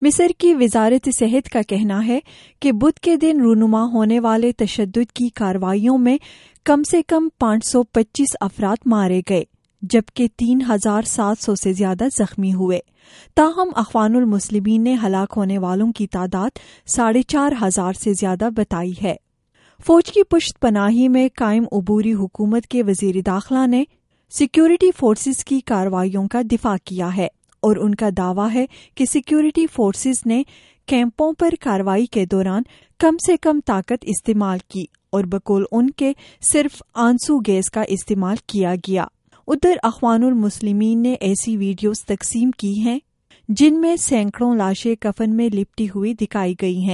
مصر کی وزارت صحت کا کہنا ہے کہ بدھ کے دن رونما ہونے والے تشدد کی کارروائیوں میں کم سے کم 525 افراد مارے گئے جبکہ 3700 سے زیادہ زخمی ہوئے۔ تاہم اخوان المسلمین نے ہلاک ہونے والوں کی تعداد 4500 سے زیادہ بتائی ہے۔ فوج کی پشت پناہی میں قائم عبوری حکومت کے وزیر داخلہ نے سیکیورٹی فورسز کی کارروائیوں کا دفاع کیا ہے اور ان کا دعویٰ ہے کہ سیکیورٹی فورسز نے کیمپوں پر کارروائی کے دوران کم سے کم طاقت استعمال کی اور بقول ان کے صرف آنسو گیس کا استعمال کیا گیا۔ ادھر اخوان المسلمین نے ایسی ویڈیوز تقسیم کی ہیں جن میں سینکڑوں لاشیں کفن میں لپٹی ہوئی دکھائی گئی ہیں۔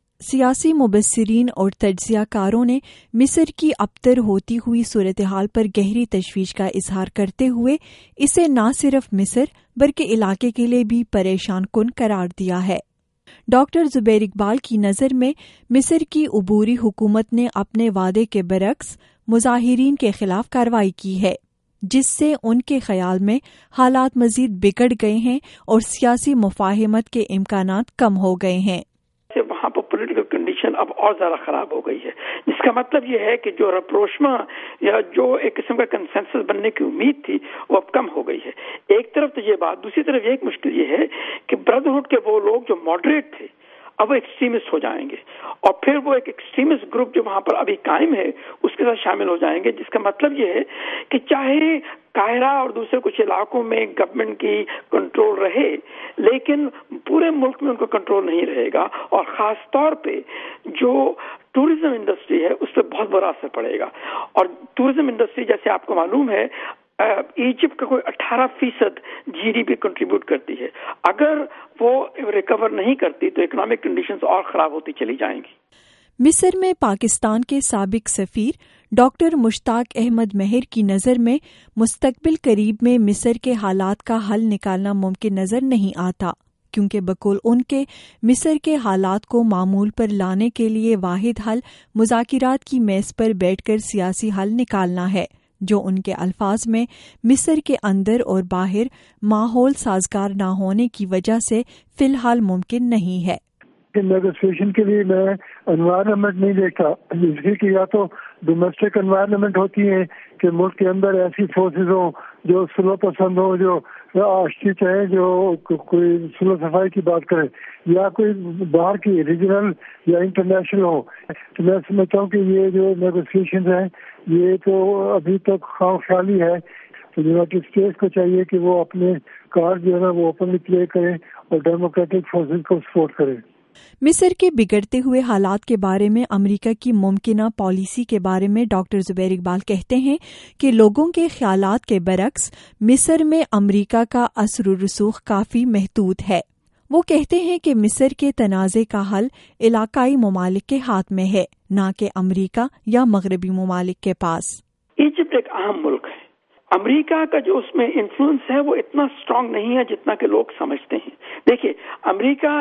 سیاسی مبصرین اور تجزیہ کاروں نے مصر کی ابتر ہوتی ہوئی صورتحال پر گہری تشویش کا اظہار کرتے ہوئے اسے نہ صرف مصر بلکہ علاقے کے لیے بھی پریشان کن قرار دیا ہے۔ ڈاکٹر زبیر اقبال کی نظر میں مصر کی عبوری حکومت نے اپنے وعدے کے برعکس مظاہرین کے خلاف کارروائی کی ہے، جس سے ان کے خیال میں حالات مزید بگڑ گئے ہیں اور سیاسی مفاہمت کے امکانات کم ہو گئے ہیں۔ وہاں پر پولیٹیکل کنڈیشن اب اور زیادہ خراب ہو گئی ہے، جس کا مطلب یہ ہے کہ جو رپروشما یا جو ایک قسم کا کنسنسس بننے کی امید تھی وہ اب کم ہو گئی ہے۔ ایک طرف تو یہ بات، دوسری طرف ایک مشکل یہ ہے کہ بردرہڈ کے وہ لوگ جو ماڈریٹ تھے اب وہ ایکسٹریمسٹ ہو جائیں گے، اور پھر وہ ایک ایکسٹریمسٹ گروپ جو وہاں پر ابھی قائم ہے اس کے ساتھ شامل ہو جائیں گے، جس کا مطلب یہ ہے کہ چاہے قاہرہ اور دوسرے کچھ علاقوں میں گورنمنٹ کی کنٹرول رہے لیکن پورے ملک میں ان کو کنٹرول نہیں رہے گا، اور خاص طور پہ جو ٹورزم انڈسٹری ہے اس پہ بہت برا اثر پڑے گا۔ اور ٹورزم انڈسٹری جیسے آپ کو معلوم ہے ایجپٹ کا کوئی 18% جی ڈی پی کنٹریبیوٹ کرتی ہے، اگر وہ ریکور نہیں کرتی تو اکنامک کنڈیشنز اور خراب ہوتی چلی جائیں گی۔ مصر میں پاکستان کے سابق سفیر ڈاکٹر مشتاق احمد مہر کی نظر میں مستقبل قریب میں مصر کے حالات کا حل نکالنا ممکن نظر نہیں آتا، کیونکہ بقول ان کے مصر کے حالات کو معمول پر لانے کے لیے واحد حل مذاکرات کی میز پر بیٹھ کر سیاسی حل نکالنا ہے، جو ان کے الفاظ میں مصر کے اندر اور باہر ماحول سازگار نہ ہونے کی وجہ سے فی الحال ممکن نہیں ہے۔ نیگوسیشن کے لیے میں انوائرمنٹ نہیں دیکھتا، اس لیے کہ یا تو ڈومیسٹک انوائرمنٹ ہوتی ہے کہ ملک کے اندر ایسی فورسز ہوں جو سلو پسند ہوں، جو آشتی چاہیں، جو کوئی سلو صفائی کی بات کرے، یا کوئی باہر کی ریجنل یا انٹرنیشنل ہو۔ تو میں سمجھتا ہوں کہ یہ جو نیگوسیشنز ہیں یہ تو ابھی تک خام خیالی ہے۔ تو یونائٹڈ اسٹیٹس کو چاہیے کہ وہ اپنے کارڈ جو ہے نا وہ اوپنلی پلے کریں اور ڈیموکریٹک فورسز کو سپورٹ کریں۔ مصر کے بگڑتے ہوئے حالات کے بارے میں امریکہ کی ممکنہ پالیسی کے بارے میں ڈاکٹر زبیر اقبال کہتے ہیں کہ لوگوں کے خیالات کے برعکس مصر میں امریکہ کا اثر و رسوخ کافی محدود ہے۔ وہ کہتے ہیں کہ مصر کے تنازع کا حل علاقائی ممالک کے ہاتھ میں ہے، نہ کہ امریکہ یا مغربی ممالک کے پاس۔ ایجپٹ ایک اہم ملک ہے، امریکہ کا جو اس میں انفلوئنس ہے وہ اتنا اسٹرانگ نہیں ہے جتنا کہ لوگ سمجھتے ہیں۔ دیکھیے امریکہ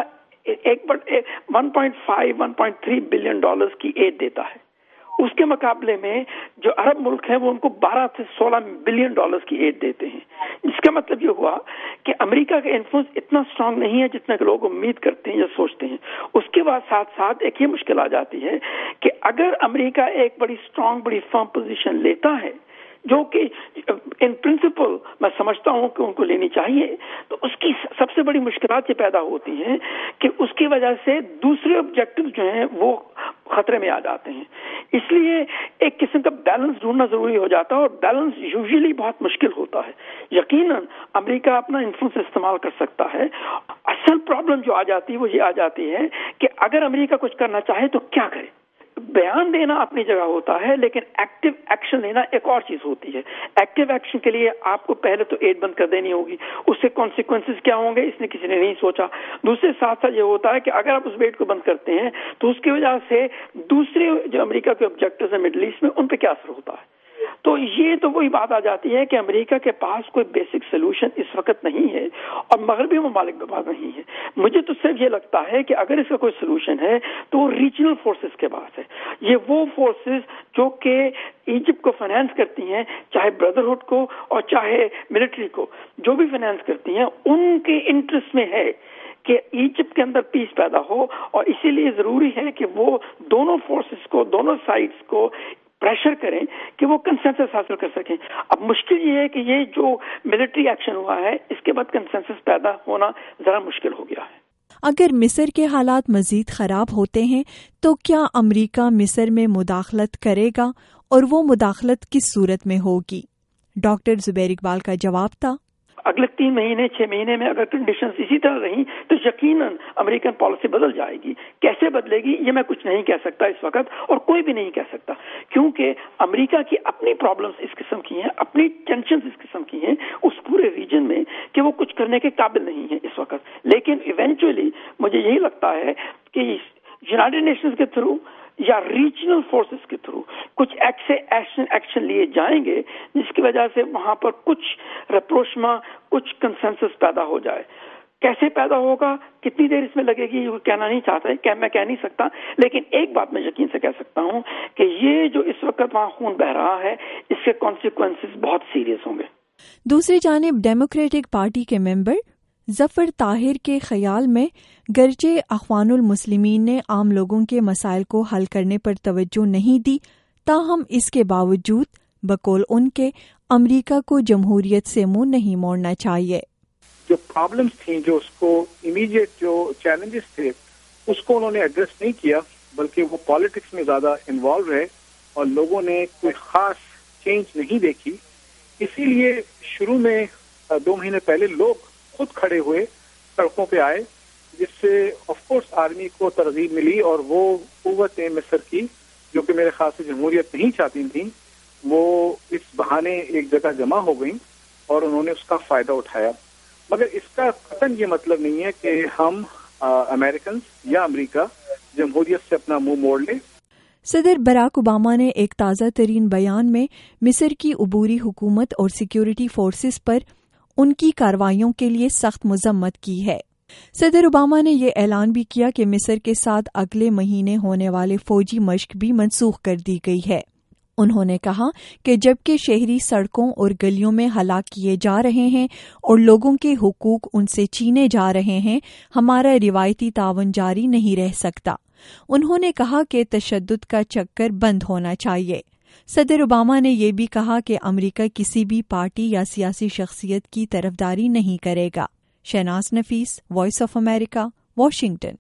1.3 بلین ڈالرز کی ایڈ دیتا ہے، اس کے مقابلے میں جو عرب ملک ہیں وہ ان کو 12 سے 16 بلین ڈالرز کی ایڈ دیتے ہیں، جس کا مطلب یہ ہوا کہ امریکہ کا انفلوئنس اتنا اسٹرانگ نہیں ہے جتنا کہ لوگ امید کرتے ہیں یا سوچتے ہیں۔ اس کے بعد ساتھ ساتھ ایک یہ مشکل آ جاتی ہے کہ اگر امریکہ ایک بڑی اسٹرانگ بڑی فرم پوزیشن لیتا ہے جو کہ ان پرنسپل میں سمجھتا ہوں کہ ان کو لینی چاہیے، تو اس کی سب سے بڑی مشکلات یہ پیدا ہوتی ہیں کہ اس کی وجہ سے دوسرے آبجیکٹو جو ہیں وہ خطرے میں آ جاتے ہیں۔ اس لیے ایک قسم کا بیلنس ڈھونڈنا ضروری ہو جاتا ہے، اور بیلنس یوزلی بہت مشکل ہوتا ہے۔ یقیناً امریکہ اپنا انفلوئنس استعمال کر سکتا ہے، اصل پرابلم جو آ جاتی ہے وہ یہ آ جاتی ہے کہ اگر امریکہ کچھ کرنا چاہے تو کیا کرے۔ بیان دینا اپنی جگہ ہوتا ہے لیکن ایکٹیو ایکشن لینا ایک اور چیز ہوتی ہے۔ ایکٹیو ایکشن کے لیے آپ کو پہلے تو ایڈ بند کر دینی ہوگی، اس سے کانسیکوینسز کیا ہوں گے اس نے کسی نے نہیں سوچا۔ دوسرے ساتھ ساتھ یہ ہوتا ہے کہ اگر آپ اس ایڈ کو بند کرتے ہیں تو اس کی وجہ سے دوسرے جو امریکہ کے آبجیکٹوز ہیں مڈل ایسٹ میں ان پہ کیا اثر ہوتا ہے۔ تو یہ تو وہی بات آ جاتی ہے کہ امریکہ کے پاس کوئی بیسک سولوشن اس وقت نہیں ہے اور مغربی ممالک کے پاس نہیں ہے۔ مجھے تو صرف یہ لگتا ہے کہ اگر اس کا کوئی سولوشن ہے تو وہ ریجنل فورسز کے پاس ہے۔ یہ وہ فورسز جو کہ ایجپٹ کو فائنانس کرتی ہیں، چاہے بردرہڈ کو اور چاہے ملٹری کو، جو بھی فائنانس کرتی ہیں، ان کے انٹرسٹ میں ہے کہ ایجپٹ کے اندر پیس پیدا ہو، اور اسی لیے ضروری ہے کہ وہ دونوں فورسز کو، دونوں سائڈز کو پریشر کریں کہ وہ کنسنسس حاصل کر سکیں. اب مشکل یہ ہے کہ یہ جو ملٹری ایکشن ہوا ہے اس کے بعد کنسنسس پیدا ہونا ذرا مشکل ہو گیا ہے. اگر مصر کے حالات مزید خراب ہوتے ہیں تو کیا امریکہ مصر میں مداخلت کرے گا، اور وہ مداخلت کس صورت میں ہوگی؟ ڈاکٹر زبیر اقبال کا جواب تھا، اگلے 3 مہینے 6 مہینے میں اگر کنڈیشنز اسی طرح رہیں تو یقیناً امریکن پالیسی بدل جائے گی. کیسے بدلے گی یہ میں کچھ نہیں کہہ سکتا اس وقت، اور کوئی بھی نہیں کہہ سکتا، کیونکہ امریکہ کی اپنی پرابلمز اس قسم کی ہیں، اپنی ٹینشنز اس قسم کی ہیں اس پورے ریجن میں کہ وہ کچھ کرنے کے قابل نہیں ہے اس وقت. لیکن ایونچولی مجھے یہی لگتا ہے کہ یونائیٹڈ نیشنز کے تھرو یا ریجنل فورسز کے تھرو کچھ ایکشن لیے جائیں گے جس کی وجہ سے وہاں پر کچھ رپروشما، کچھ کنسنسس پیدا ہو جائے. کیسے پیدا ہوگا، کتنی دیر اس میں لگے گی یہ کہنا نہیں چاہتا، میں کہہ نہیں سکتا، لیکن ایک بات میں یقین سے کہہ سکتا ہوں کہ یہ جو اس وقت وہاں خون بہ رہا ہے اس کے کانسیکوینسز بہت سیریس ہوں گے. دوسری جانب ڈیموکریٹک پارٹی کے ممبر ظفر طاہر کے خیال میں گرچہ اخوان المسلمین نے عام لوگوں کے مسائل کو حل کرنے پر توجہ نہیں دی، تاہم اس کے باوجود بقول ان کے امریکہ کو جمہوریت سے منہ نہیں موڑنا چاہیے. جو پرابلمز تھیں، جو اس کو امیڈیٹ جو چیلنجز تھے اس کو انہوں نے ایڈریس نہیں کیا، بلکہ وہ پالیٹکس میں زیادہ انوالو رہے اور لوگوں نے کوئی خاص چینج نہیں دیکھی. اسی لیے شروع میں 2 مہینے پہلے لوگ خود کھڑے ہوئے، سڑکوں پہ آئے، جس سے آف کورس آرمی کو ترغیب ملی، اور وہ قوتیں مصر کی جو کہ میرے خیال سے جمہوریت نہیں چاہتی تھیں وہ اس بہانے ایک جگہ جمع ہو گئیں اور انہوں نے اس کا فائدہ اٹھایا. مگر اس کا قطعاً یہ مطلب نہیں ہے کہ ہم امریکنز یا امریکہ جمہوریت سے اپنا منہ موڑ لیں. صدر براک اوباما نے ایک تازہ ترین بیان میں مصر کی عبوری حکومت اور سیکیورٹی فورسز پر ان کی کارروائیوں کے لیے سخت مذمت کی ہے. صدر اوباما نے یہ اعلان بھی کیا کہ مصر کے ساتھ اگلے مہینے ہونے والے فوجی مشق بھی منسوخ کر دی گئی ہے. انہوں نے کہا کہ جبکہ شہری سڑکوں اور گلیوں میں ہلاک کیے جا رہے ہیں اور لوگوں کے حقوق ان سے چھینے جا رہے ہیں، ہمارا روایتی تعاون جاری نہیں رہ سکتا. انہوں نے کہا کہ تشدد کا چکر بند ہونا چاہیے. صدر اوباما نے یہ بھی کہا کہ امریکہ کسی بھی پارٹی یا سیاسی شخصیت کی طرفداری نہیں کرے گا. Shahnaz Nafees, voice of America, Washington.